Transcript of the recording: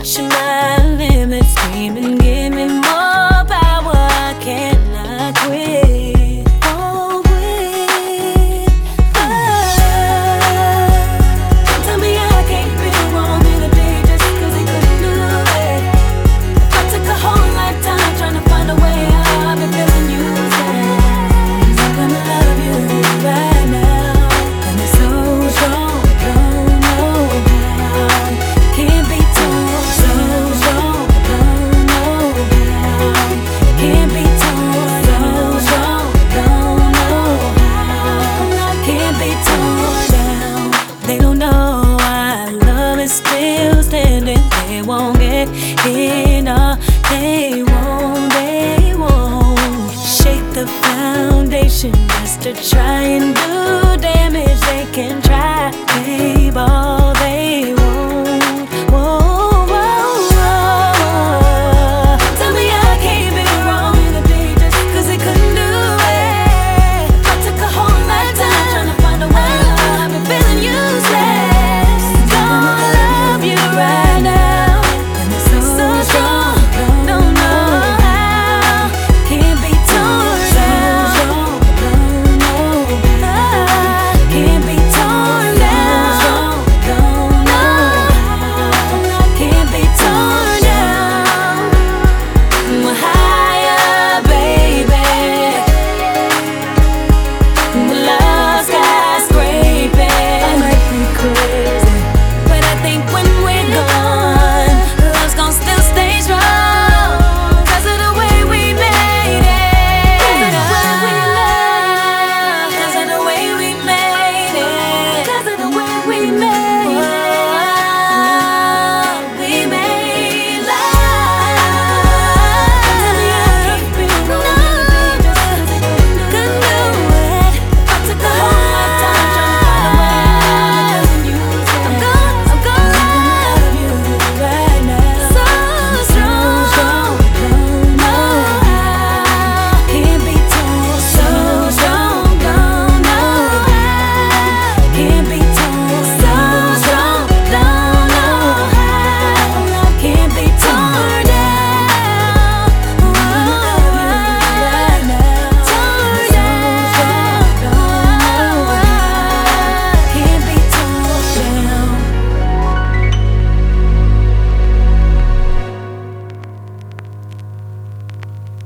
push my limits, screaming, give me more power. I cannot quit, won't quit. Don't tell me I can't be wrong in a day just 'cause they couldn't do it. If I took a whole lifetime trying to find a way out, I've been feeling useless. 'Cause I'm gonna love you right now, and it's so strong, don't know how. Can't be torn, so strong, don't know how. Can't be torn, so strong, don't know how. Can't be torn down. They don't know our love is still standing. They won't get enough. They won't shake the foundation just to try and do damage. They can try, babe, all they